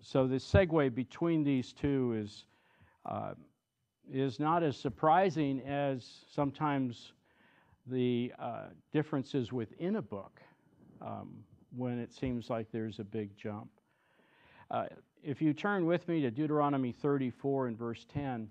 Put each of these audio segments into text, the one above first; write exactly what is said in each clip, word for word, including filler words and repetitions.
so the segue between these two is uh, is not as surprising as sometimes the uh, differences within a book um, when it seems like there's a big jump. Uh, if you turn with me to Deuteronomy thirty-four and verse ten,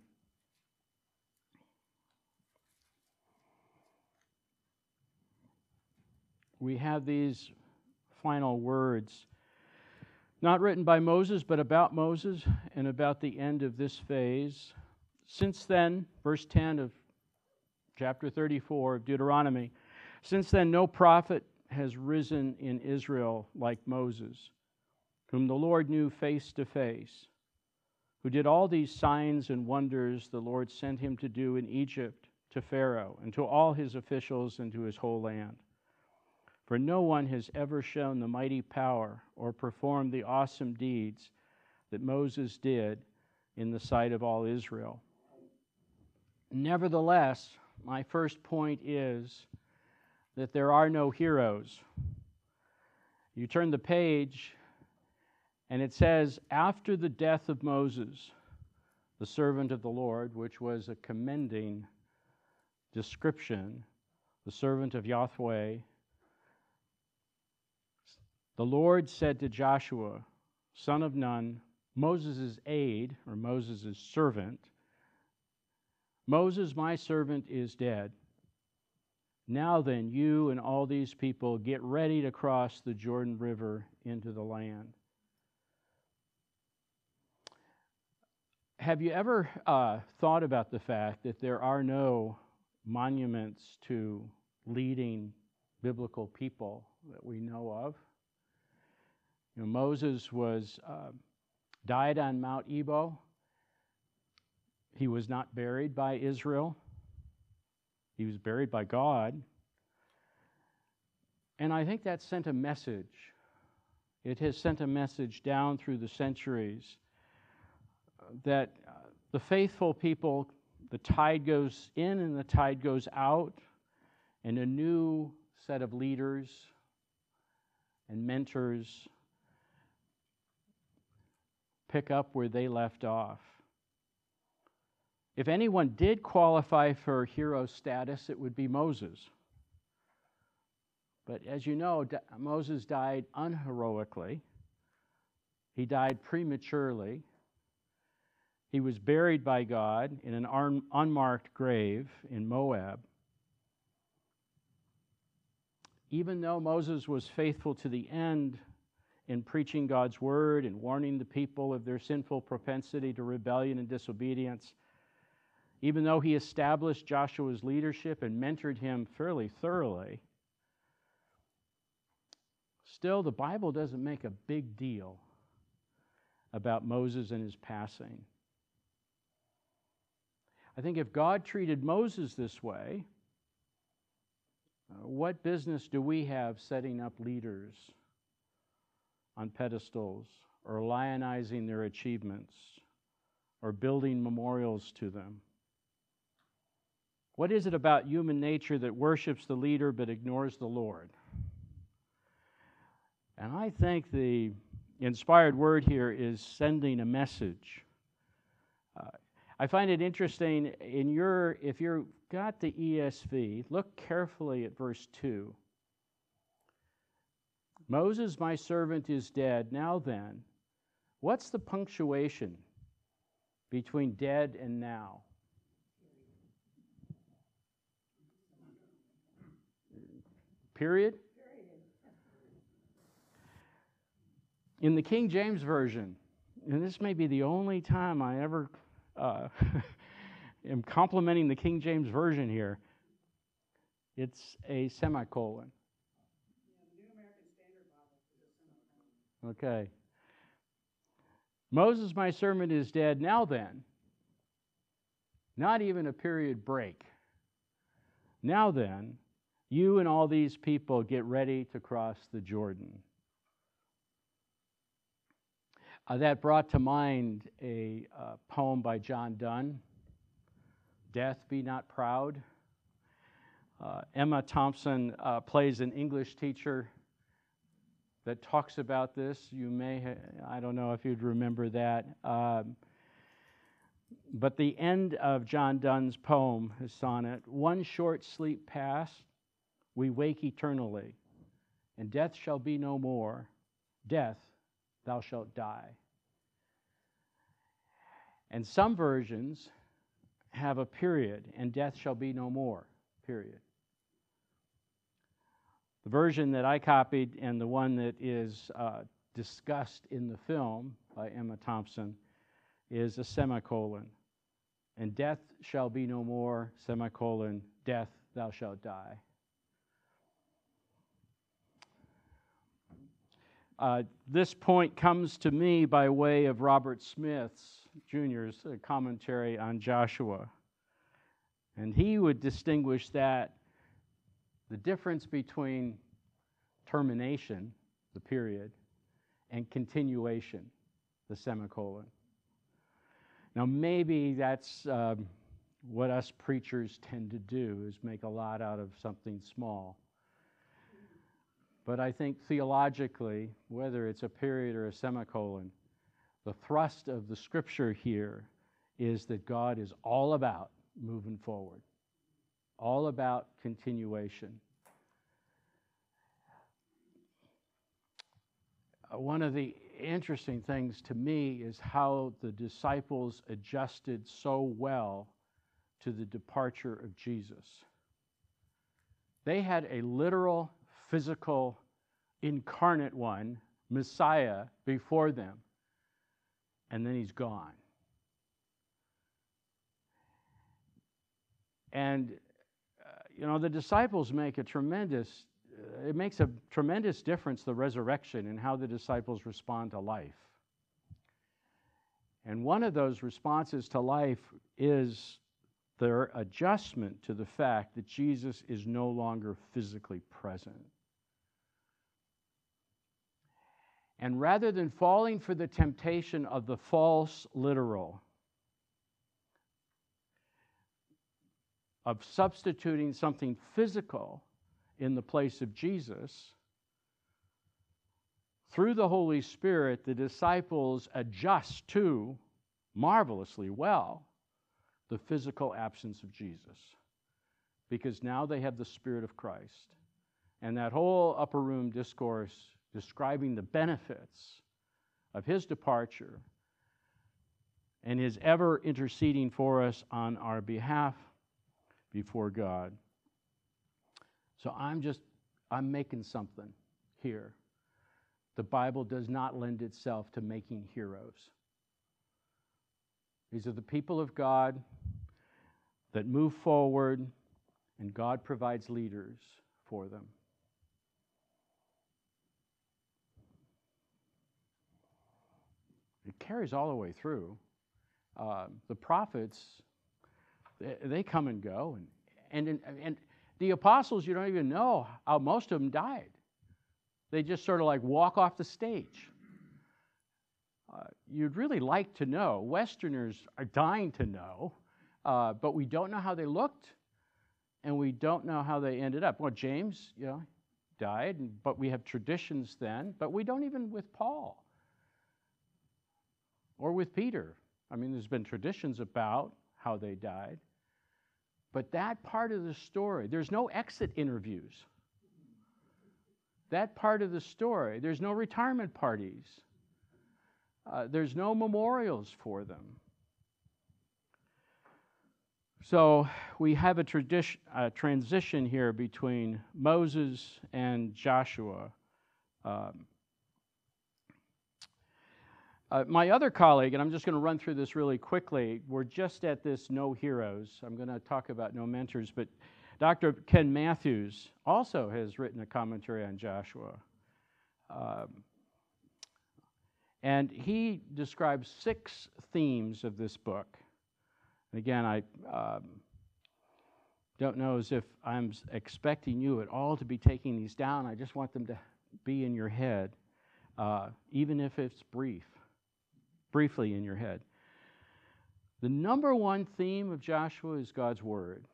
we have these final words, not written by Moses, but about Moses and about the end of this phase. Since then, verse ten of chapter thirty-four of Deuteronomy, since then no prophet has risen in Israel like Moses, whom the Lord knew face to face, who did all these signs and wonders the Lord sent him to do in Egypt to Pharaoh and to all his officials and to his whole land. For no one has ever shown the mighty power or performed the awesome deeds that Moses did in the sight of all Israel. Nevertheless, my first point is that there are no heroes. You turn the page, and it says, after the death of Moses, the servant of the Lord, which was a commending description, the servant of Yahweh, the Lord said to Joshua, son of Nun, Moses' aide, or Moses' servant, Moses, my servant, is dead. Now then, you and all these people get ready to cross the Jordan River into the land. Have you ever uh, thought about the fact that there are no monuments to leading biblical people that we know of? You know, Moses was uh, died on Mount Ebal. He was not buried by Israel. He was buried by God. And I think that sent a message. It has sent a message down through the centuries that uh, the faithful people, the tide goes in and the tide goes out, and a new set of leaders and mentors pick up where they left off. If anyone did qualify for hero status, it would be Moses. But as you know, Moses died unheroically. He died prematurely. He was buried by God in an un- unmarked grave in Moab. Even though Moses was faithful to the end in preaching God's word and warning the people of their sinful propensity to rebellion and disobedience, even though he established Joshua's leadership and mentored him fairly thoroughly, still the Bible doesn't make a big deal about Moses and his passing. I think if God treated Moses this way, uh, what business do we have setting up leaders on pedestals or lionizing their achievements or building memorials to them? What is it about human nature that worships the leader but ignores the Lord? And I think the inspired word here is sending a message. Uh, I find it interesting in your, if you've got the E S V, look carefully at verse two. Moses, my servant, is dead. Now then, what's the punctuation between dead and now? Period? In the King James Version, and this may be the only time I ever uh, am complimenting the King James Version here, it's a semicolon. Okay. Moses, my servant, is dead. Now then, not even a period break. Now then, you and all these people get ready to cross the Jordan. Uh, that brought to mind a uh, poem by John Donne, Death Be Not Proud. Uh, Emma Thompson uh, plays an English teacher that talks about this. You may, ha- I don't know if you'd remember that. Um, but the end of John Donne's poem, his sonnet, one short sleep past, we wake eternally, and death shall be no more. Death, thou shalt die. And some versions have a period, and death shall be no more, period. The version that I copied and the one that is uh, discussed in the film by Emma Thompson is a semicolon. And death shall be no more, semicolon, death thou shalt die. Uh, this point comes to me by way of Robert Smith's, Junior's uh, commentary on Joshua. And he would distinguish that the difference between termination, the period, and continuation, the semicolon. Now, maybe that's um, what us preachers tend to do, is make a lot out of something small. But I think theologically, whether it's a period or a semicolon, the thrust of the Scripture here is that God is all about moving forward, all about continuation. Uh, one of the interesting things to me is how the disciples adjusted so well to the departure of Jesus. They had a literal, physical, incarnate one, Messiah, before them, and then he's gone. And, uh, you know, the disciples make a tremendous, uh, it makes a tremendous difference, the resurrection, and how the disciples respond to life. And one of those responses to life is their adjustment to the fact that Jesus is no longer physically present. And rather than falling for the temptation of the false literal, of substituting something physical in the place of Jesus, through the Holy Spirit, the disciples adjust to, marvelously well, the physical absence of Jesus. Because now they have the Spirit of Christ. And that whole upper room discourse describing the benefits of his departure and his ever interceding for us on our behalf before God. So I'm just, I'm making something here. The Bible does not lend itself to making heroes. These are the people of God that move forward, and God provides leaders for them. It carries all the way through. Uh, the prophets, they, they come and go, and, and and the apostles, you don't even know how most of them died. They just sort of like walk off the stage. Uh, you'd really like to know. Westerners are dying to know, uh, but we don't know how they looked, and we don't know how they ended up. Well, James, you know, died, but we have traditions then, but we don't even with Paul or with Peter. I mean, there's been traditions about how they died, but that part of the story, there's no exit interviews. That part of the story, there's no retirement parties. Uh, there's no memorials for them. So we have a tradition, a transition here between Moses and Joshua. Um, uh, my other colleague, and I'm just going to run through this really quickly, we're just at this no heroes. I'm going to talk about no mentors, but Doctor Ken Matthews also has written a commentary on Joshua. Um, and he describes six themes of this book. And again, I um, don't know as if I'm expecting you at all to be taking these down. I just want them to be in your head, uh, even if it's brief, briefly in your head. The number one theme of Joshua is God's Word.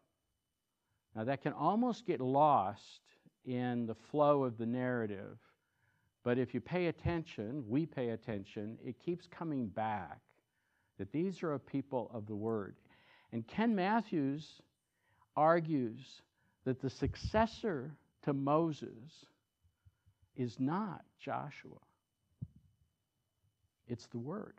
Now, that can almost get lost in the flow of the narrative, But if you pay attention, we pay attention, it keeps coming back that these are a people of the Word. And Ken Matthews argues that the successor to Moses is not Joshua. It's the Word.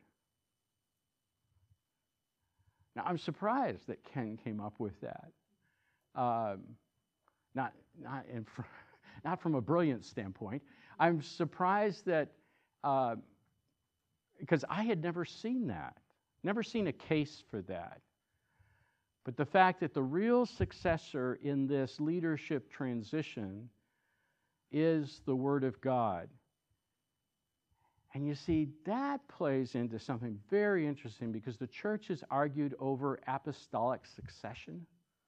Now, I'm surprised that Ken came up with that. Um, not, not, in fr- not from a brilliant standpoint. I'm surprised that, uh, because I had never seen that, never seen a case for that. But the fact that the real successor in this leadership transition is the Word of God. And you see, that plays into something very interesting because the church has argued over apostolic succession.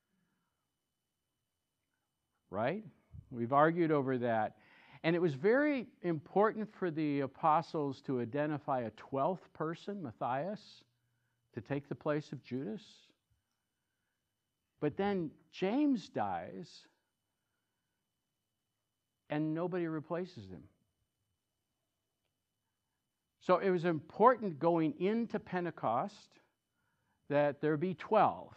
Right? We've argued over that. And it was very important for the apostles to identify a twelfth person, Matthias, to take the place of Judas. But then James dies, and nobody replaces him. So it was important going into Pentecost that there be twelve.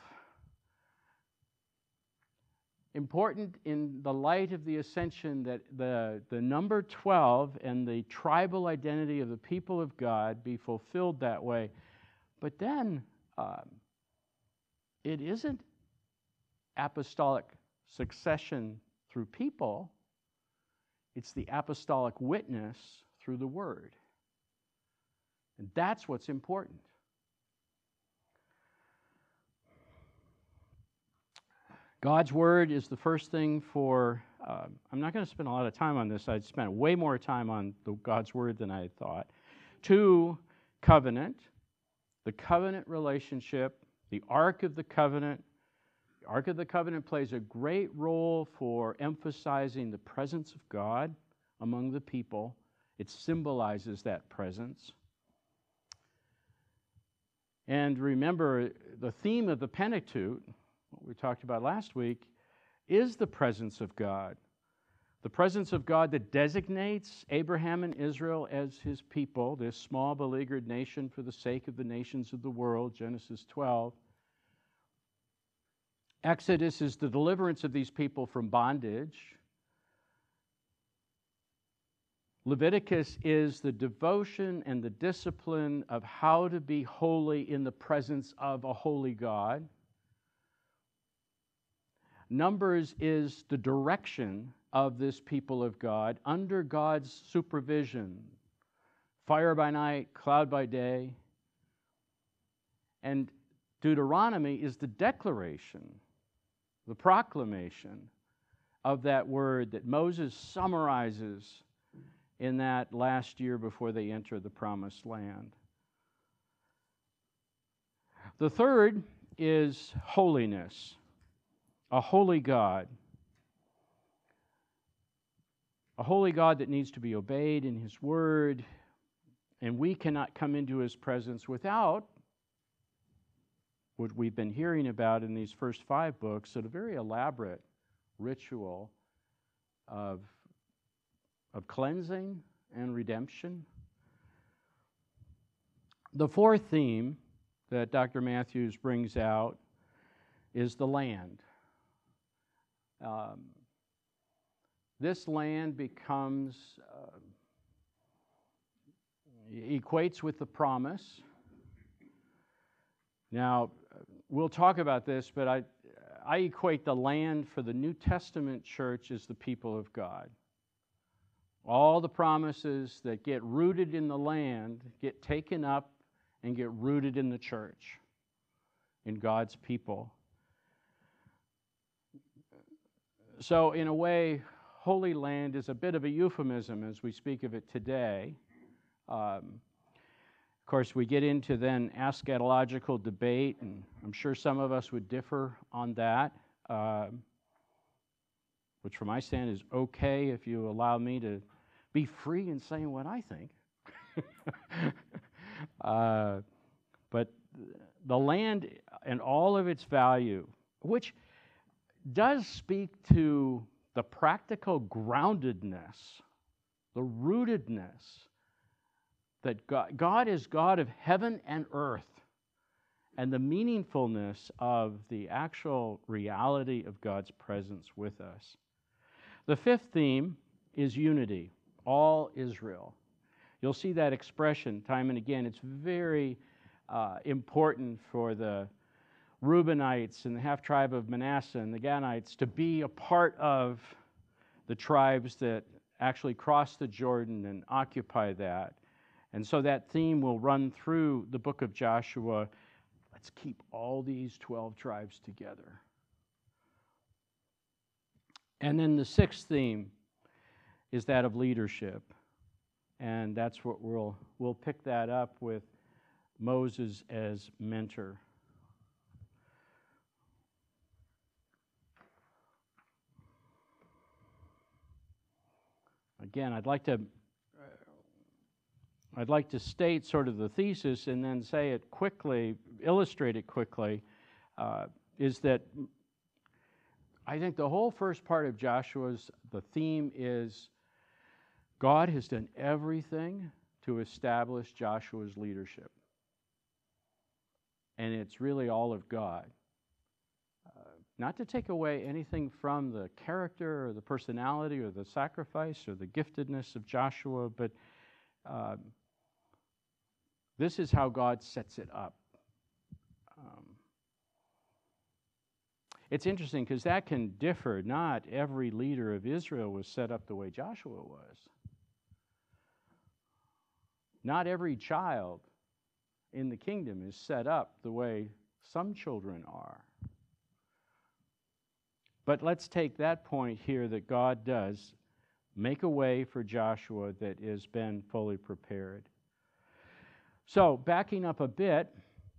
Important in the light of the ascension that the, the number twelve and the tribal identity of the people of God be fulfilled that way. But then um, it isn't apostolic succession through people, it's the apostolic witness through the Word. And that's what's important. God's Word is the first thing for, uh, I'm not going to spend a lot of time on this. I'd spent way more time on the God's Word than I had thought. Two, covenant. The covenant relationship, the Ark of the Covenant. The Ark of the Covenant plays a great role for emphasizing the presence of God among the people. It symbolizes that presence. And remember, the theme of the Pentateuch, what we talked about last week, is the presence of God. The presence of God that designates Abraham and Israel as his people, this small beleaguered nation for the sake of the nations of the world, Genesis twelve. Exodus is the deliverance of these people from bondage. Leviticus is the devotion and the discipline of how to be holy in the presence of a holy God. Numbers is the direction of this people of God under God's supervision. Fire by night, cloud by day. And Deuteronomy is the declaration, the proclamation of that word that Moses summarizes in that last year before they enter the promised land. The third is holiness. A holy God. A holy God that needs to be obeyed in His Word, and we cannot come into His presence without what we've been hearing about in these first five books, so a very elaborate ritual of, of cleansing and redemption. The fourth theme that Doctor Matthews brings out is the land. Um, this land becomes, uh, equates with the promise. Now, we'll talk about this, but I, I equate the land for the New Testament church as the people of God. All the promises that get rooted in the land get taken up and get rooted in the church, in God's people. So, in a way, Holy Land is a bit of a euphemism as we speak of it today. Um, of course, we get into then eschatological debate, and I'm sure some of us would differ on that, um, which from my stand is okay if you allow me to be free in saying what I think. uh, but the land and all of its value, which does speak to the practical groundedness, the rootedness that God, God is God of heaven and earth, and the meaningfulness of the actual reality of God's presence with us. The fifth theme is unity, all Israel. You'll see that expression time and again. It's very uh, important for the Reubenites and the half-tribe of Manasseh and the Gadites to be a part of the tribes that actually cross the Jordan and occupy that. And so that theme will run through the book of Joshua. Let's keep all these twelve tribes together. And then the sixth theme is that of leadership. And that's what we'll we'll pick that up with Moses as mentor. Again, I'd like to I'd like to state sort of the thesis and then say it quickly, illustrate it quickly, uh, is that I think the whole first part of Joshua's, the theme is God has done everything to establish Joshua's leadership. And it's really all of God. Uh, not to take away anything from the character or the personality or the sacrifice or the giftedness of Joshua, but uh, this is how God sets it up. Um, it's interesting because that can differ. Not every leader of Israel was set up the way Joshua was. Not every child in the kingdom is set up the way some children are. But let's take that point here that God does make a way for Joshua that has been fully prepared. So, backing up a bit,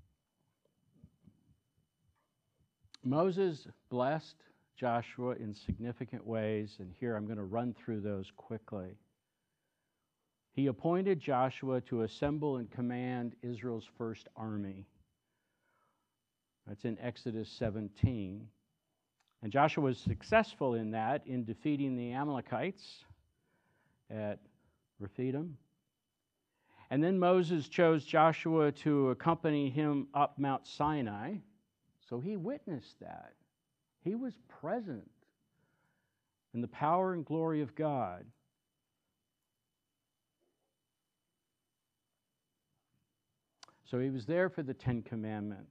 Moses blessed Joshua in significant ways, and here I'm going to run through those quickly. He appointed Joshua to assemble and command Israel's first army. That's in Exodus seventeen. And Joshua was successful in that, in defeating the Amalekites at Rephidim. And then Moses chose Joshua to accompany him up Mount Sinai. So he witnessed that. He was present in the power and glory of God. So he was there for the Ten Commandments.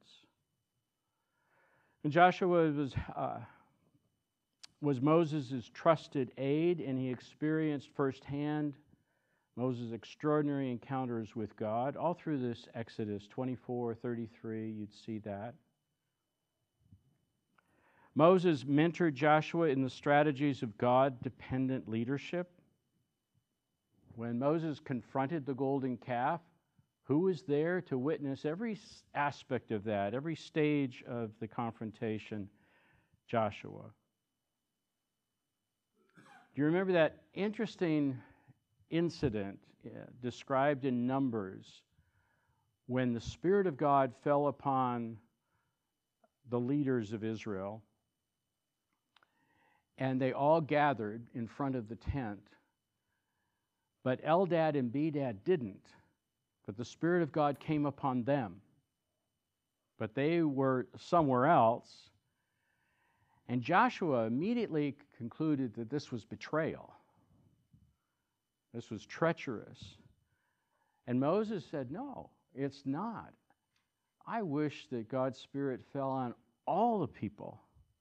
And Joshua was, uh, was Moses' trusted aide, and he experienced firsthand Moses' extraordinary encounters with God. All through this Exodus twenty-four, thirty-three, you'd see that. Moses mentored Joshua in the strategies of God-dependent leadership. When Moses confronted the golden calf, who was there to witness every aspect of that, every stage of the confrontation? Joshua. Do you remember that interesting incident uh, described in Numbers when the Spirit of God fell upon the leaders of Israel and they all gathered in front of the tent, but Eldad and Bedad didn't, but the Spirit of God came upon them, but they were somewhere else, and Joshua immediately concluded that this was betrayal. This was treacherous. And Moses said, no, it's not. I wish that God's Spirit fell on all the people.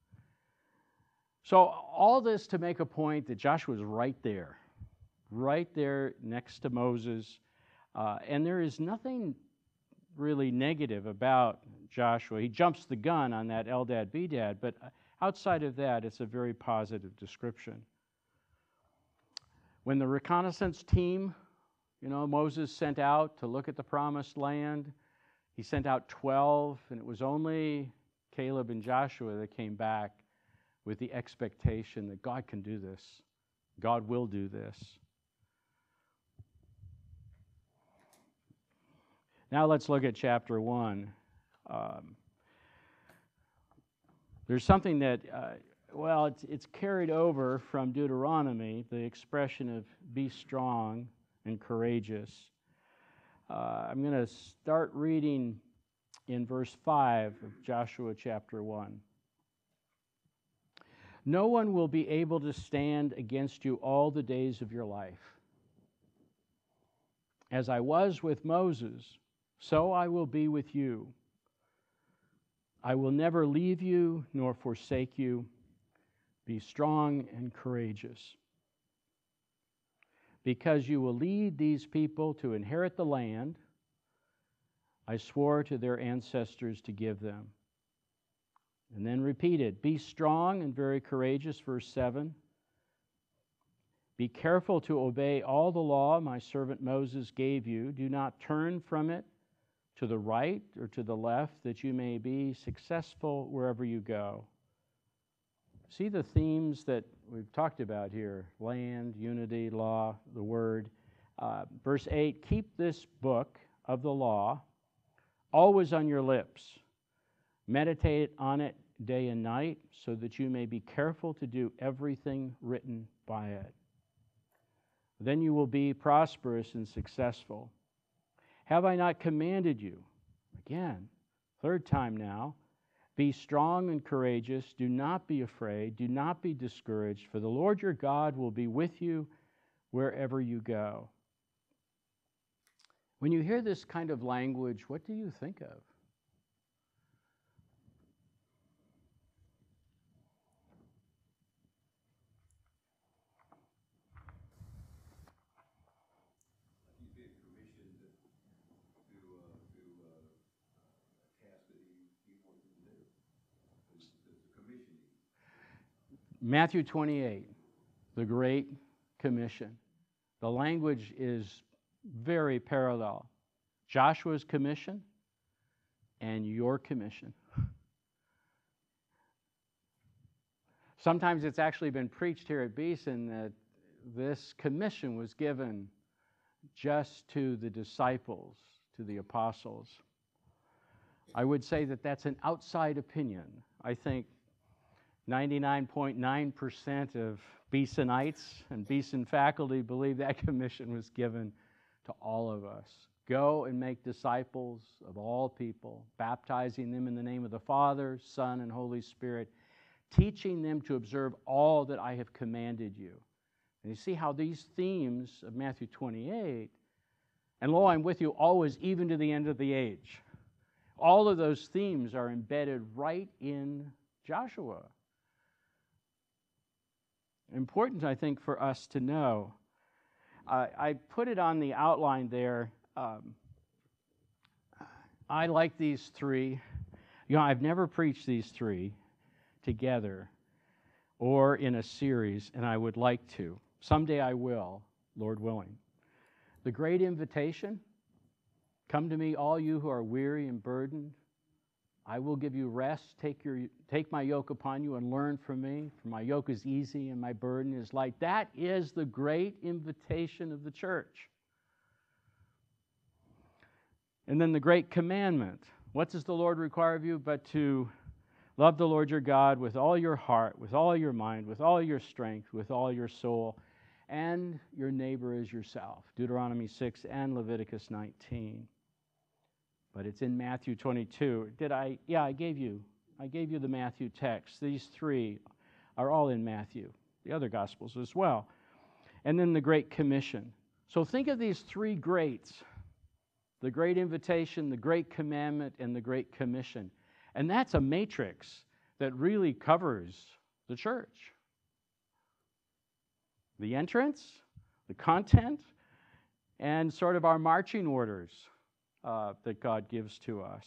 So all this to make a point that Joshua is right there, right there next to Moses. Uh, and there is nothing really negative about Joshua. He jumps the gun on that Eldad Bedad, but outside of that, it's a very positive description. When the reconnaissance team, you know, Moses sent out to look at the promised land, he sent out twelve, and it was only Caleb and Joshua that came back with the expectation that God can do this. God will do this. Now let's look at chapter one. Um, there's something that uh, well, it's, it's carried over from Deuteronomy, the expression of be strong and courageous. Uh, I'm going to start reading in verse five of Joshua chapter one. No one will be able to stand against you all the days of your life. As I was with Moses, so I will be with you. I will never leave you nor forsake you. Be strong and courageous. Because you will lead these people to inherit the land I swore to their ancestors to give them. And then repeated, be strong and very courageous, verse seven. Be careful to obey all the law my servant Moses gave you. Do not turn from it to the right or to the left, that you may be successful wherever you go. See the themes that we've talked about here: land, unity, law, the word. Uh, verse eight, keep this book of the law always on your lips. Meditate on it day and night, so that you may be careful to do everything written by it. Then you will be prosperous and successful. Have I not commanded you? Again, third time now. Be strong and courageous. Do not be afraid. Do not be discouraged, for the Lord your God will be with you wherever you go. When you hear this kind of language, what do you think of? Matthew twenty-eight, the Great Commission. The language is very parallel. Joshua's commission and your commission. Sometimes it's actually been preached here at Beeson that this commission was given just to the disciples, to the apostles. I would say that that's an outside opinion. I think ninety-nine point nine percent of Beesonites and Beeson faculty believe that commission was given to all of us. Go and make disciples of all people, baptizing them in the name of the Father, Son, and Holy Spirit, teaching them to observe all that I have commanded you. And you see how these themes of Matthew twenty-eight, and lo, I'm with you always, even to the end of the age. All of those themes are embedded right in Joshua. Important, I think, for us to know. Uh, I put it on the outline there. Um, I like these three. You know, I've never preached these three together or in a series, and I would like to. Someday I will, Lord willing. The great invitation, come to me, all you who are weary and burdened. I will give you rest. Take your, take my yoke upon you and learn from me, for my yoke is easy and my burden is light. That is the great invitation of the church. And then the great commandment. What does the Lord require of you but to love the Lord your God with all your heart, with all your mind, with all your strength, with all your soul, and your neighbor as yourself. Deuteronomy six and Leviticus nineteen. But it's in Matthew twenty-two. Did I? Yeah, I gave you. I gave you the Matthew text. These three are all in Matthew, the other Gospels as well. And then the Great Commission. So think of these three greats: the Great Invitation, the Great Commandment, and the Great Commission. And that's a matrix that really covers the church. The entrance, the content, and sort of our marching orders uh, that God gives to us.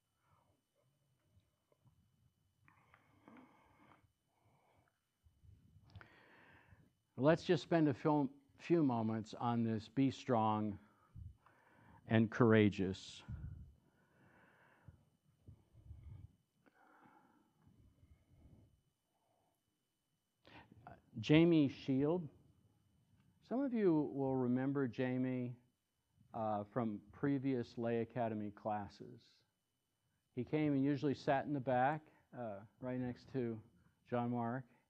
Let's just spend a few, few moments on this: be strong and courageous. Jamie Shield. Some of you will remember Jamie uh, from previous Lay Academy classes. He came and usually sat in the back, uh, right next to John Mark,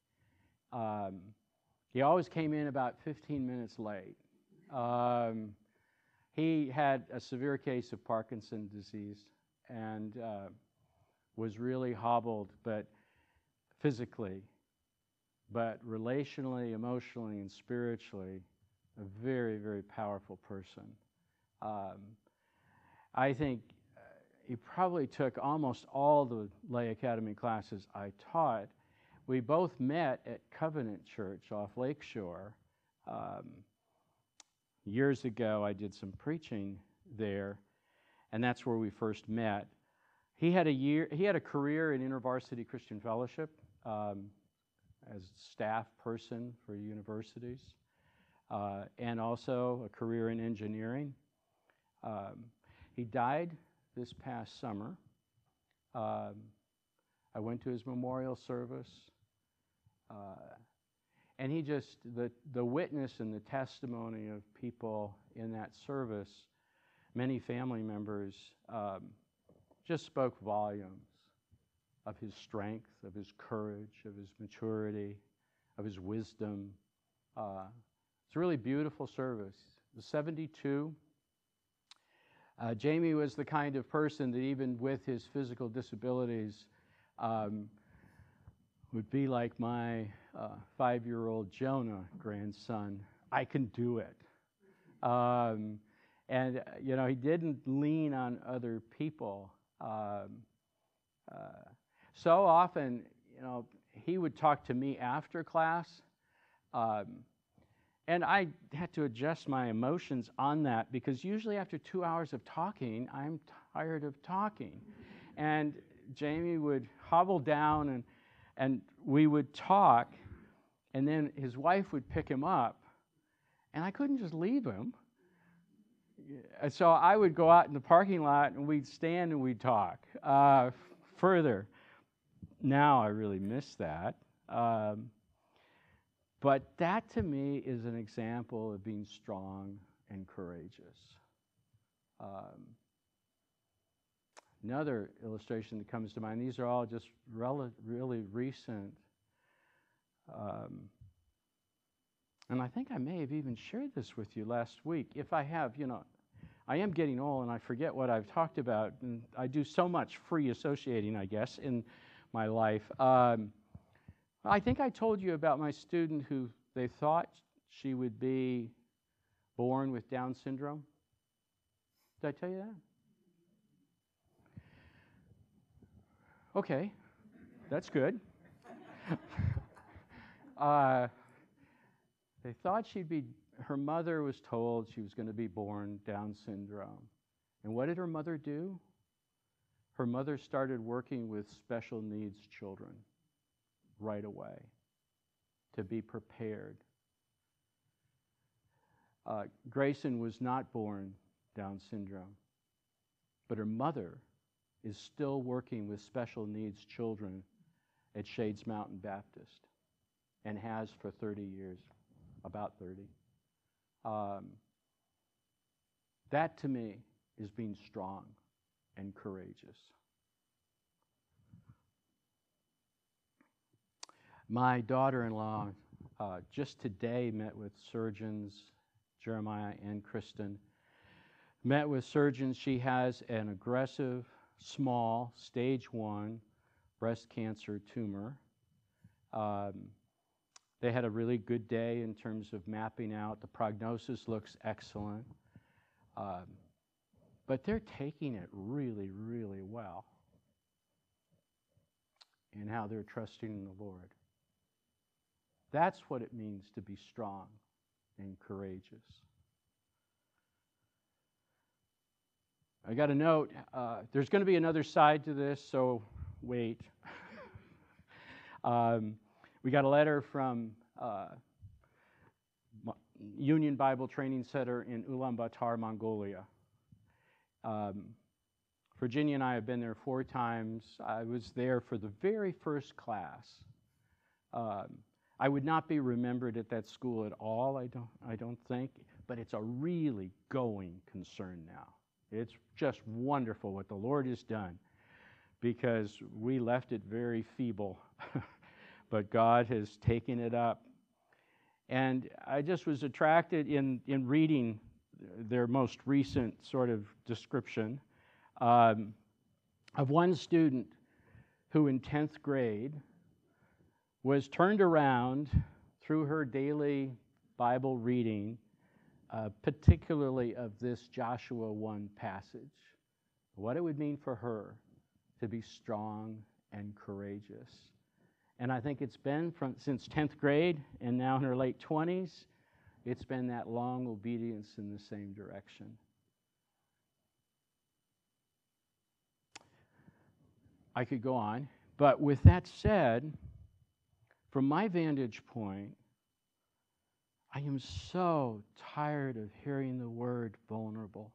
Um, he always came in about fifteen minutes late. Um, he had a severe case of Parkinson's disease and uh, was really hobbled, but physically, but relationally, emotionally, and spiritually, a very, very powerful person. Um, I think uh, he probably took almost all the Lay Academy classes I taught. We both met at Covenant Church off Lakeshore. Um, years ago, I did some preaching there, and that's where we first met. He had a year. He had a career in InterVarsity Christian Fellowship um, as staff person for universities, uh, and also a career in engineering. Um, he died this past summer. Um, I went to his memorial service, uh, and he just, the, the witness and the testimony of people in that service, many family members, um, just spoke volumes of his strength, of his courage, of his maturity, of his wisdom. Uh, it's a really beautiful service. The seventy-two. Uh, Jamie was the kind of person that even with his physical disabilities um, would be like my uh, five-year-old Jonah grandson. I can do it. Um, and, uh, you know, he didn't lean on other people. Um, uh, so often, you know, he would talk to me after class. Um, And I had to adjust my emotions on that because usually after two hours of talking, I'm tired of talking. And Jamie would hobble down and, and we would talk, and then his wife would pick him up, and I couldn't just leave him. And so I would go out in the parking lot and we'd stand and we'd talk uh, further. Now I really miss that. Um, But that, to me, is an example of being strong and courageous. Um, another illustration that comes to mind, these are all just rel- really recent. Um, and I think I may have even shared this with you last week. If I have, you know, I am getting old and I forget what I've talked about. And I do so much free associating, I guess, in my life. Um, I think I told you about my student who they thought she would be born with Down syndrome. Did I tell you that? Okay, that's good. uh, they thought she'd be, her mother was told she was going to be born Down syndrome. And what did her mother do? Her mother started working with special needs children right away to be prepared. Uh, Grayson was not born Down syndrome, but her mother is still working with special needs children at Shades Mountain Baptist and has for thirty years, about thirty. Um, that to me is being strong and courageous. My daughter-in-law uh, just today met with surgeons, Jeremiah and Kristen. Met with surgeons. She has an aggressive, small, stage one breast cancer tumor. Um, they had a really good day in terms of mapping out. The prognosis looks excellent. Um, but they're taking it really, really well in how they're trusting in the Lord. That's what it means to be strong and courageous. I got a note. Uh, there's going to be another side to this, so wait. um, we got a letter from uh, Union Bible Training Center in Ulaanbaatar, Mongolia. Um, Virginia and I have been there four times. I was there for the very first class. Um, I would not be remembered at that school at all, I don't, I don't think, but it's a really going concern now. It's just wonderful what the Lord has done because we left it very feeble. but God has taken it up. And I just was attracted in, in reading their most recent sort of description um, of one student who in tenth grade was turned around through her daily Bible reading, uh, particularly of this Joshua one passage, what it would mean for her to be strong and courageous. And I think it's been from since tenth grade and now in her late twenties, it's been that long obedience in the same direction. I could go on, but with that said, from my vantage point, I am so tired of hearing the word vulnerable.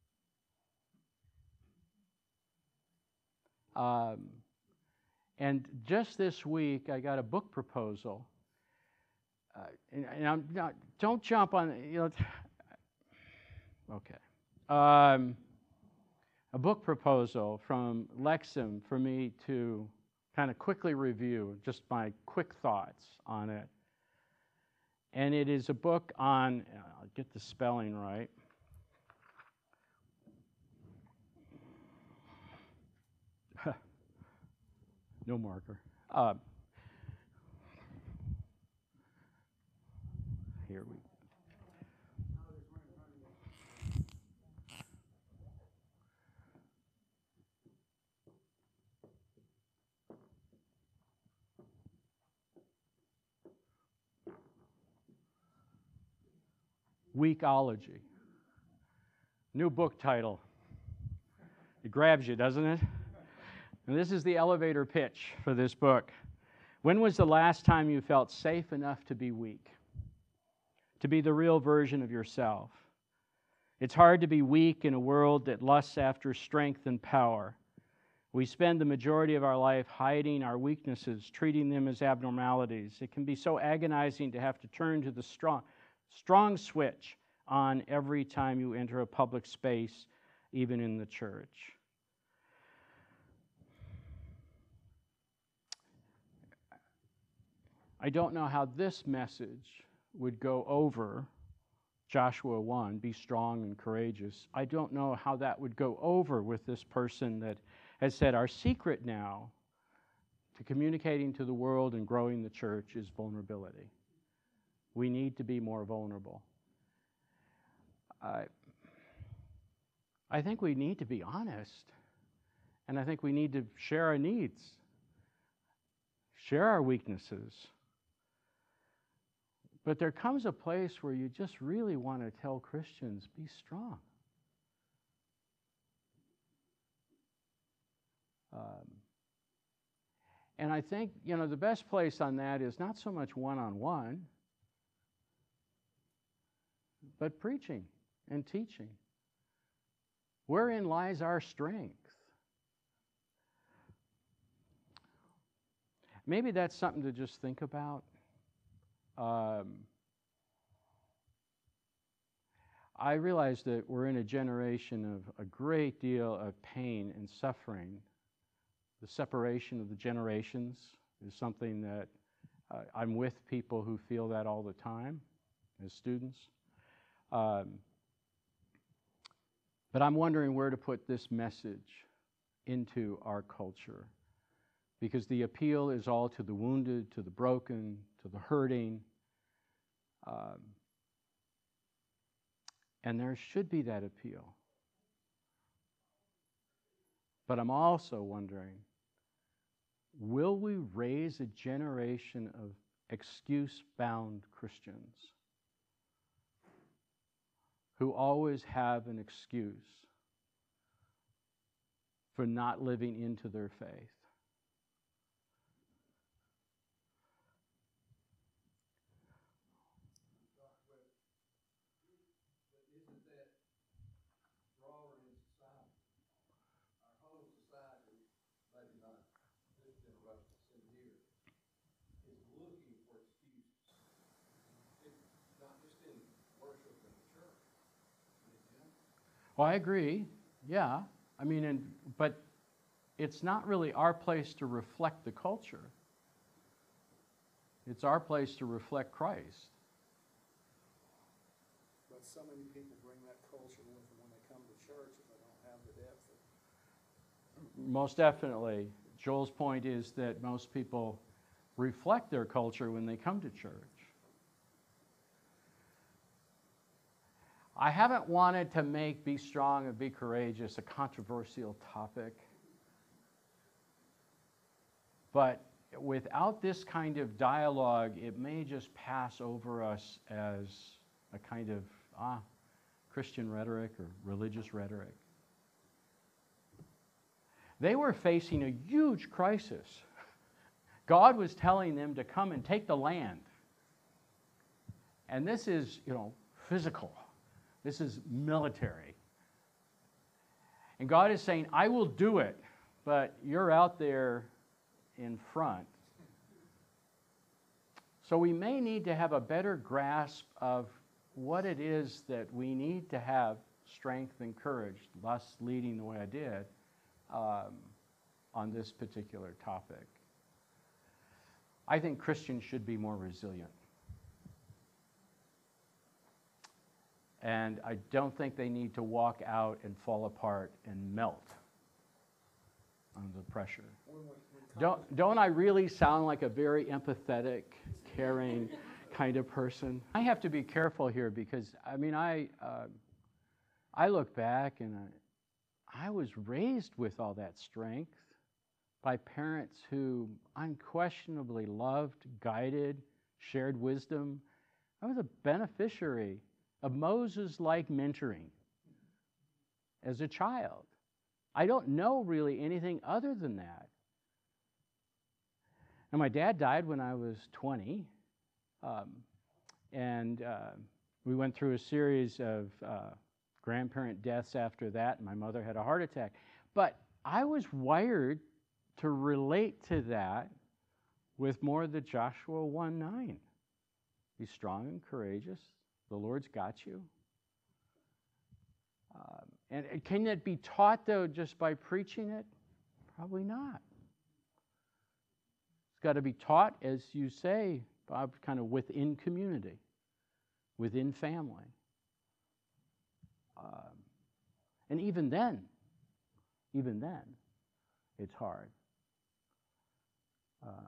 Um, and just this week, I got a book proposal. Uh, and, and I'm not, don't jump on, you know, okay. Um, a book proposal from Lexham for me to kind of quickly review, just my quick thoughts on it. And it is a book on, I'll get the spelling right. No marker. Uh, here we go. Weekology. New book title. It grabs you, doesn't it? And this is the elevator pitch for this book. When was the last time you felt safe enough to be weak? To be the real version of yourself? It's hard to be weak in a world that lusts after strength and power. We spend the majority of our life hiding our weaknesses, treating them as abnormalities. It can be so agonizing to have to turn to the strong, strong switch on every time you enter a public space, even in the church. I don't know how this message would go over Joshua one, be strong and courageous. I don't know how that would go over with this person that has said our secret now to communicating to the world and growing the church is vulnerability. We need to be more vulnerable. I, I think we need to be honest, and I think we need to share our needs, share our weaknesses. But there comes a place where you just really want to tell Christians, be strong. Um, and I think, you know, the best place on that is not so much one-on-one, but preaching and teaching. Wherein lies our strength? Maybe that's something to just think about. Um, I realize that we're in a generation of a great deal of pain and suffering. The separation of the generations is something that uh, I'm with people who feel that all the time as students. Um, but I'm wondering where to put this message into our culture. Because the appeal is all to the wounded, to the broken, to the hurting. Um, and there should be that appeal. But I'm also wondering, will we raise a generation of excuse-bound Christians who always have an excuse for not living into their faith? Well, I agree, yeah. I mean, and, but it's not really our place to reflect the culture. It's our place to reflect Christ. But so many people bring that culture with them when they come to church and they don't have the depth of. Most definitely. Joel's point is that most people reflect their culture when they come to church. I haven't wanted to make Be Strong and Be Courageous a controversial topic. But without this kind of dialogue, it may just pass over us as a kind of, ah, Christian rhetoric or religious rhetoric. They were facing a huge crisis. God was telling them to come and take the land. And this is, you know, physical. This is military. And God is saying, I will do it, but you're out there in front. So we may need to have a better grasp of what it is that we need to have strength and courage, thus leading the way I did, um, on this particular topic. I think Christians should be more resilient. And I don't think they need to walk out and fall apart and melt under pressure. Don't, don't I really sound like a very empathetic, caring kind of person? I have to be careful here because, I mean, I, uh, I look back and I, I was raised with all that strength by parents who unquestionably loved, guided, shared wisdom. I was a beneficiary of Moses-like mentoring as a child. I don't know really anything other than that. And my dad died when I was twenty, um, and uh, we went through a series of uh, grandparent deaths after that, and my mother had a heart attack. But I was wired to relate to that with more of the Joshua one nine. Be strong and courageous. The Lord's got you. Um, and, and can it be taught, though, just by preaching it? Probably not. It's got to be taught, as you say, Bob, kind of within community, within family. Um, and even then, even then, it's hard. Um,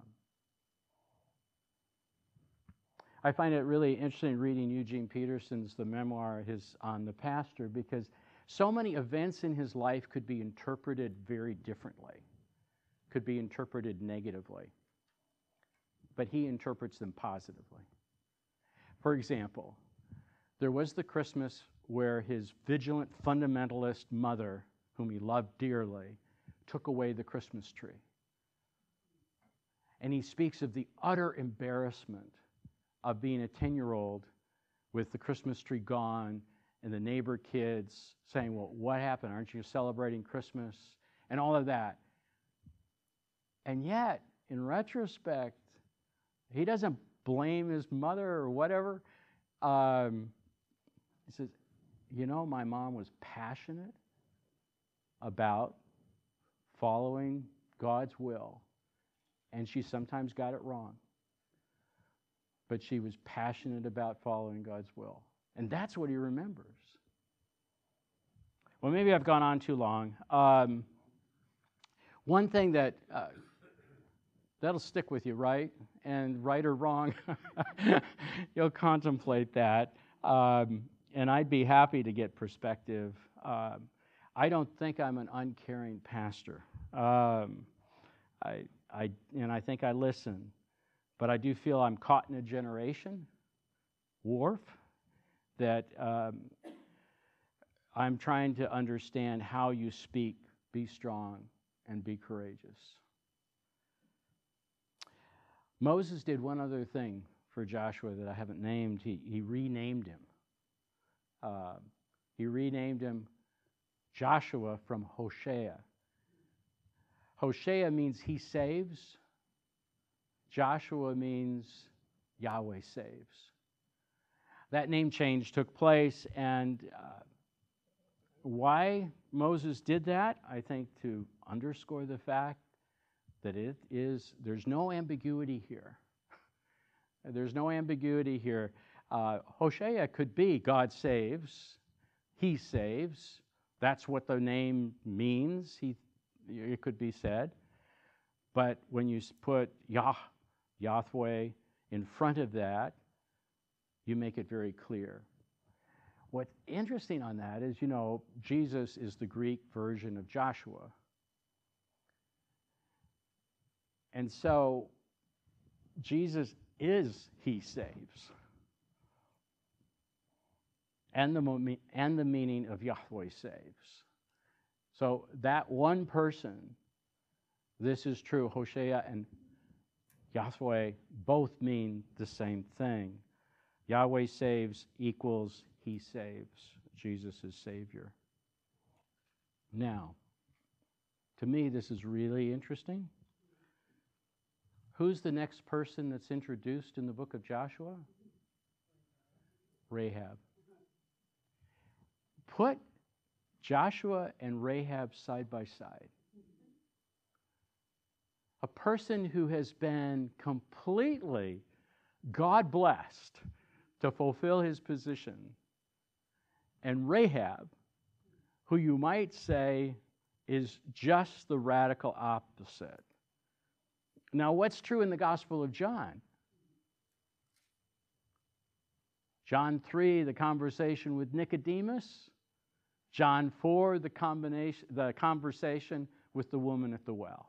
I find it really interesting reading Eugene Peterson's the memoir his on the pastor, because so many events in his life could be interpreted very differently, could be interpreted negatively, but he interprets them positively. For example, there was the Christmas where his vigilant fundamentalist mother, whom he loved dearly, took away the Christmas tree. And he speaks of the utter embarrassment of being a ten-year-old with the Christmas tree gone and the neighbor kids saying, well, what happened? Aren't you celebrating Christmas? And all of that. And yet, in retrospect, he doesn't blame his mother or whatever. Um, he says, you know, my mom was passionate about following God's will, and she sometimes got it wrong. But she was passionate about following God's will. And that's what he remembers. Well, maybe I've gone on too long. Um, one thing that, uh, that'll stick with you, right? And right or wrong, you'll contemplate that. Um, and I'd be happy to get perspective. Um, I don't think I'm an uncaring pastor. Um, I, I, and I think I listen. But I do feel I'm caught in a generation, warp, that um, I'm trying to understand how you speak, be strong, and be courageous. Moses did one other thing for Joshua that I haven't named. He, he renamed him. Uh, he renamed him Joshua from Hosea. Hosea means he saves. Joshua means Yahweh saves. That name change took place, and uh, why Moses did that, I think to underscore the fact that it is, there's no ambiguity here. There's no ambiguity here. Uh, Hosea could be God saves, he saves. That's what the name means, he, it could be said. But when you put Yah, Yahweh in front of that, you make it very clear. What's interesting on that is, you know, Jesus is the Greek version of Joshua. And so Jesus is he saves. And the, and the meaning of Yahweh saves. So that one person, this is true, Hosea and Yahweh both mean the same thing. Yahweh saves equals he saves. Jesus is Savior. Now, to me, this is really interesting. Who's the next person that's introduced in the book of Joshua? Rahab. Put Joshua and Rahab side by side. A person who has been completely God-blessed to fulfill his position, and Rahab, who you might say is just the radical opposite. Now, what's true in the Gospel of John? John three, the conversation with Nicodemus. John four, the combination, the conversation with the woman at the well.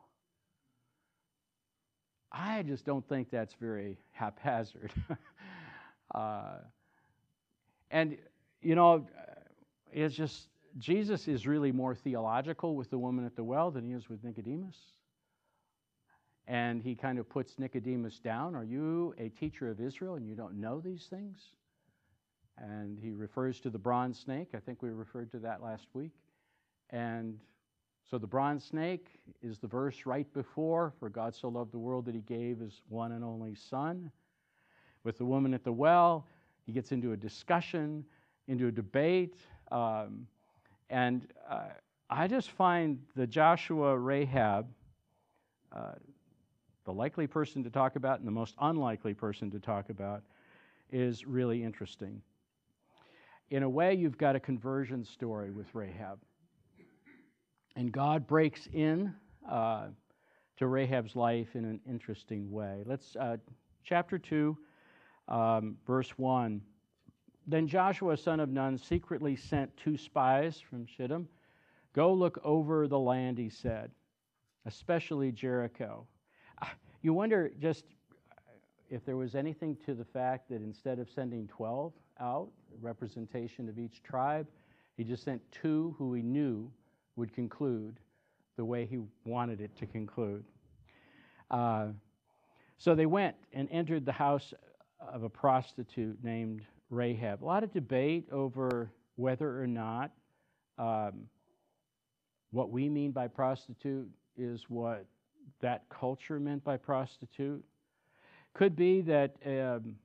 I just don't think that's very haphazard. uh, and, you know, it's just, Jesus is really more theological with the woman at the well than he is with Nicodemus. And he kind of puts Nicodemus down. Are you a teacher of Israel and you don't know these things? And he refers to the bronze snake. I think we referred to that last week. And so the bronze snake is the verse right before, for God so loved the world that he gave his one and only Son. With the woman at the well, he gets into a discussion, into a debate. Um, and uh, I just find the Joshua Rahab, uh, the likely person to talk about and the most unlikely person to talk about, is really interesting. In a way, you've got a conversion story with Rahab. And God breaks in uh, to Rahab's life in an interesting way. Let's, uh, chapter two, um, verse one. Then Joshua, son of Nun, secretly sent two spies from Shittim. Go look over the land, he said, especially Jericho. You wonder just if there was anything to the fact that instead of sending twelve out, a representation of each tribe, he just sent two who he knew would conclude the way he wanted it to conclude. Uh, so they went and entered the house of a prostitute named Rahab. A lot of debate over whether or not um, what we mean by prostitute is what that culture meant by prostitute. Could be that um,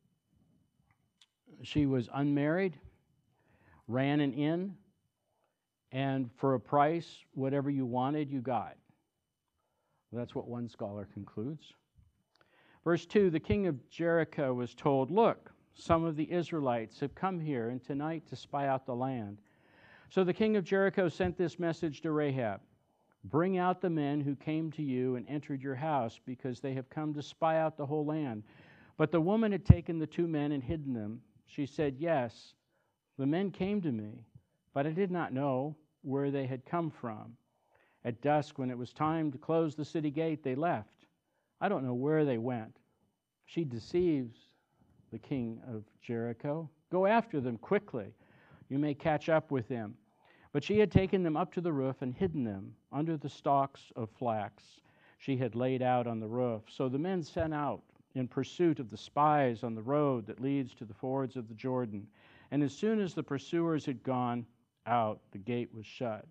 she was unmarried, ran an inn, and for a price, whatever you wanted, you got. That's what one scholar concludes. Verse two, the king of Jericho was told, look, some of the Israelites have come here and tonight to spy out the land. So the king of Jericho sent this message to Rahab. Bring out the men who came to you and entered your house, because they have come to spy out the whole land. But the woman had taken the two men and hidden them. She said, yes, the men came to me, but I did not know where they had come from. At dusk, when it was time to close the city gate, they left. I don't know where they went. She deceives the king of Jericho. Go after them quickly. You may catch up with them. But she had taken them up to the roof and hidden them under the stalks of flax she had laid out on the roof. So the men set out in pursuit of the spies on the road that leads to the fords of the Jordan. And as soon as the pursuers had gone out, the gate was shut.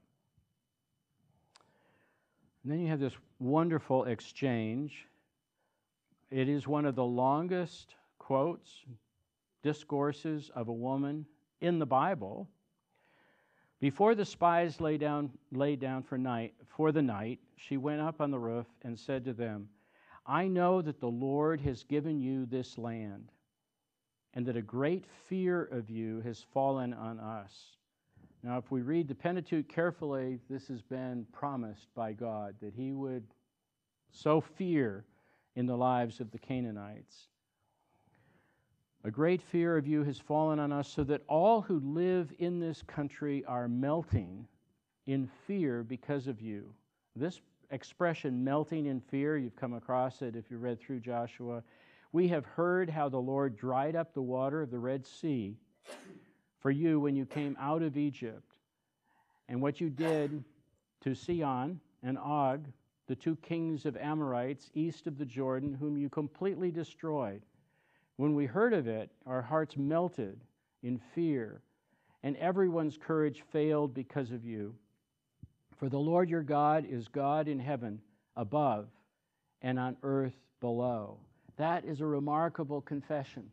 And then you have this wonderful exchange. It is one of the longest quotes, discourses of a woman in the Bible. Before the spies lay down, lay down for night, for the night, she went up on the roof and said to them, I know that the Lord has given you this land, and that a great fear of you has fallen on us. Now, if we read the Pentateuch carefully, this has been promised by God, that he would sow fear in the lives of the Canaanites. A great fear of you has fallen on us, so that all who live in this country are melting in fear because of you. This expression, melting in fear, you've come across it if you read through Joshua. We have heard how the Lord dried up the water of the Red Sea for you when you came out of Egypt, and what you did to Sihon and Og, the two kings of Amorites east of the Jordan, whom you completely destroyed. When we heard of it, our hearts melted in fear, and everyone's courage failed because of you. For the Lord your God is God in heaven above and on earth below. That is a remarkable confession.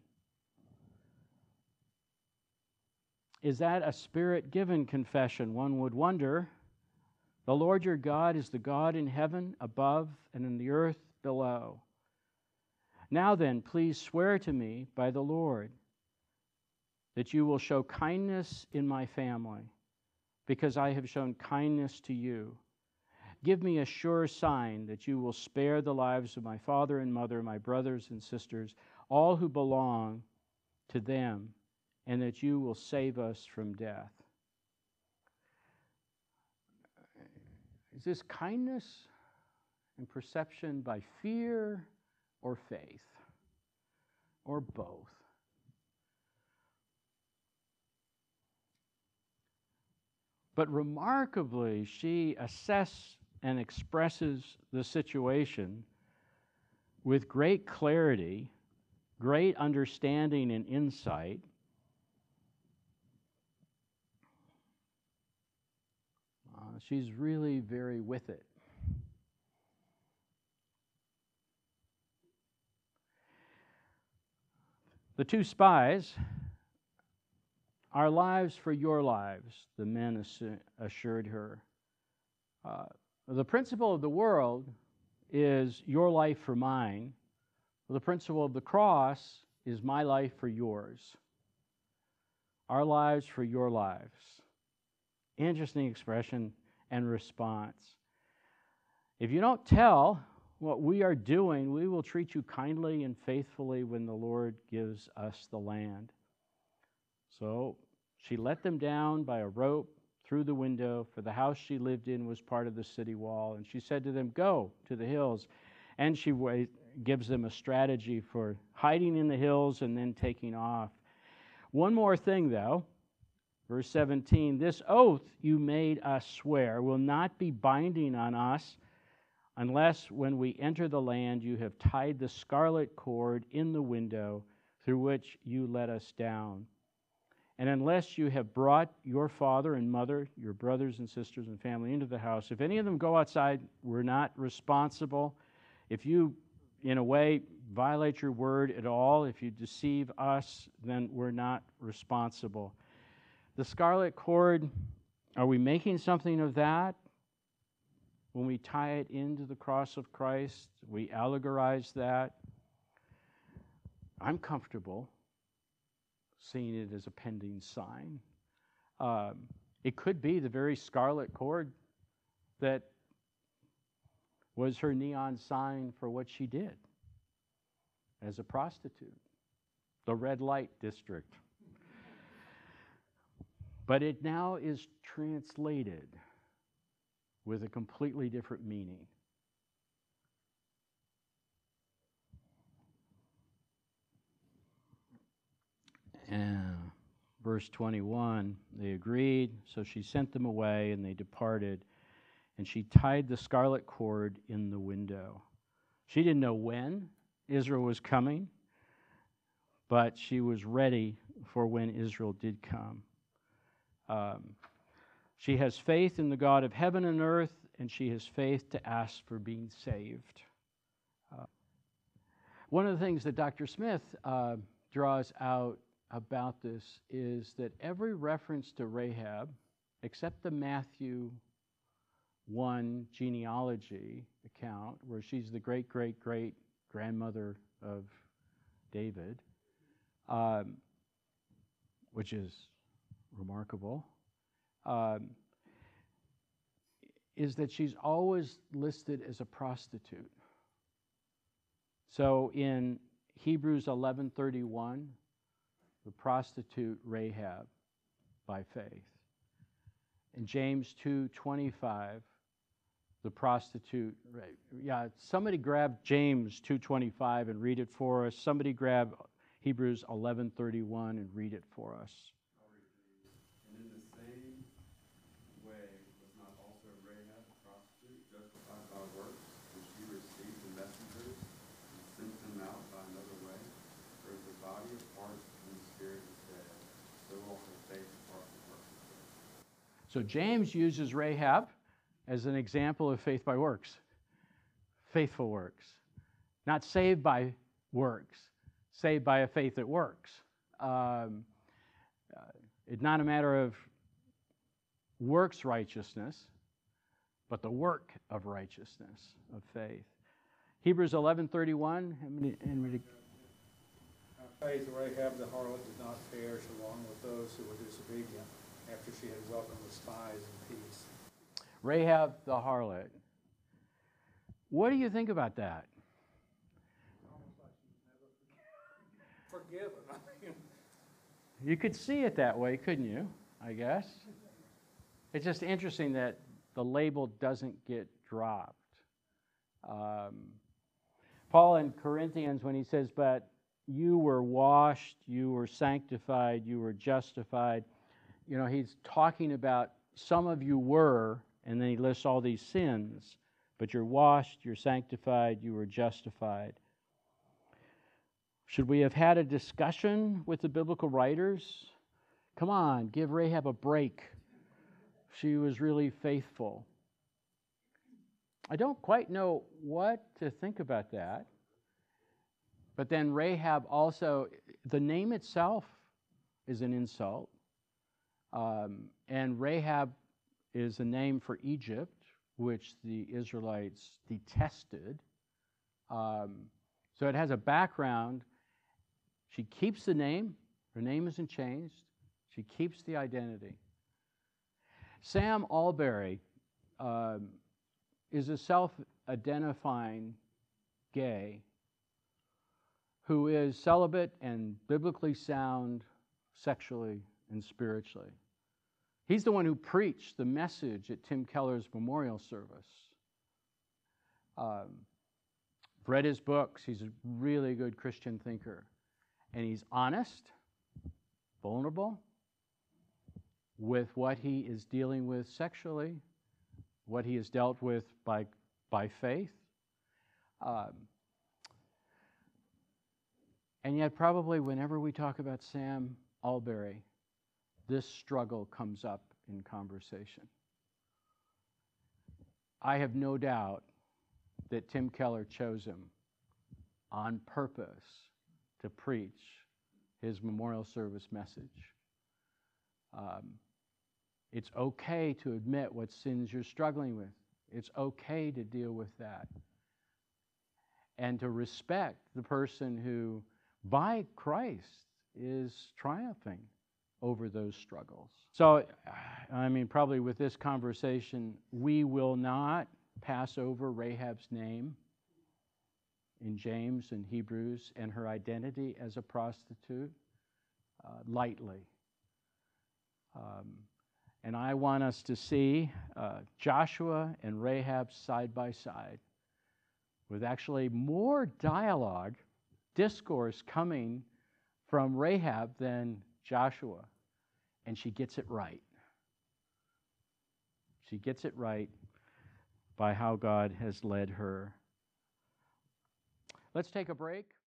Is that a Spirit-given confession? One would wonder. The Lord your God is the God in heaven above and in the earth below. Now then, please swear to me by the Lord that you will show kindness in my family, because I have shown kindness to you. Give me a sure sign that you will spare the lives of my father and mother, my brothers and sisters, all who belong to them, and that you will save us from death. Is this kindness and perception by fear or faith, or both? But remarkably, she assesses and expresses the situation with great clarity, great understanding and insight. Uh, she's really very with it. The two spies, our lives for your lives, the men assured her. Uh, the principle of the world is your life for mine. The principle of the cross is my life for yours. Our lives for your lives. Interesting expression and response. If you don't tell what we are doing, we will treat you kindly and faithfully when the Lord gives us the land. So she let them down by a rope through the window, for the house she lived in was part of the city wall. And she said to them, go to the hills. And she wa- gives them a strategy for hiding in the hills and then taking off. One more thing, though. Verse seventeen, this oath you made us swear will not be binding on us unless when we enter the land you have tied the scarlet cord in the window through which you let us down. And unless you have brought your father and mother, your brothers and sisters and family into the house, if any of them go outside, we're not responsible. If you, in a way, violate your word at all, if you deceive us, then we're not responsible. The scarlet cord, are we making something of that? When we tie it into the cross of Christ, we allegorize that. I'm comfortable seeing it as a pending sign. Um, it could be the very scarlet cord that was her neon sign for what she did as a prostitute, the red light district. But it now is translated with a completely different meaning. And verse twenty-one, they agreed, so she sent them away, and they departed, and she tied the scarlet cord in the window. She didn't know when Israel was coming, but she was ready for when Israel did come. Um, she has faith in the God of heaven and earth, and she has faith to ask for being saved. Uh, one of the things that Doctor Smith uh, draws out about this is that every reference to Rahab, except the Matthew one genealogy account where she's the great, great, great grandmother of David, um, which is remarkable, um, is that she's always listed as a prostitute. So in Hebrews eleven thirty-one, the prostitute Rahab by faith. In James two twenty-five, the prostitute, right, yeah, somebody grab James two twenty-five and read it for us. Somebody grab Hebrews eleven thirty-one and read it for us. And in the same way was not also Rahab a prostitute justified by works, when she received the messengers and sent them out by another way? For if the body apart from the spirit is dead, so also faith apart from works is dead. So James uses Rahab as an example of faith by works, faithful works, not saved by works, saved by a faith that works. Um, uh, it's not a matter of works righteousness, but the work of righteousness, of faith. Hebrews eleven thirty-one, and By faith, Rahab the harlot did not perish along with those who were disobedient, after she had welcomed the spies in peace. Rahab the harlot. What do you think about that? Almost like she's never forgiven. I mean, You could see it that way, couldn't you? I guess. It's just interesting that the label doesn't get dropped. Um, Paul in Corinthians, when he says, but you were washed, you were sanctified, you were justified, you know, he's talking about some of you were, and then he lists all these sins, but you're washed, you're sanctified, you were justified. Should we have had a discussion with the biblical writers? Come on, give Rahab a break. She was really faithful. I don't quite know what to think about that. But then Rahab also, the name itself is an insult. Um, and Rahab is a name for Egypt, which the Israelites detested. Um, so it has a background. She keeps the name. Her name isn't changed. She keeps the identity. Sam Alberry um, is a self-identifying gay who is celibate and biblically sound sexually and spiritually. He's the one who preached the message at Tim Keller's memorial service. Um, I've read his books. He's a really good Christian thinker. And he's honest, vulnerable with what he is dealing with sexually, what he has dealt with by, by faith. Um, and yet probably whenever we talk about Sam Alberry, this struggle comes up in conversation. I have no doubt that Tim Keller chose him on purpose to preach his memorial service message. Um, it's okay to admit what sins you're struggling with. It's okay to deal with that. And to respect the person who, by Christ, is triumphing over those struggles. So, I mean, probably with this conversation, we will not pass over Rahab's name in James and Hebrews and her identity as a prostitute uh, lightly. Um, and I want us to see uh, Joshua and Rahab side by side with actually more dialogue, discourse coming from Rahab than Joshua. And she gets it right. She gets it right by how God has led her. Let's take a break.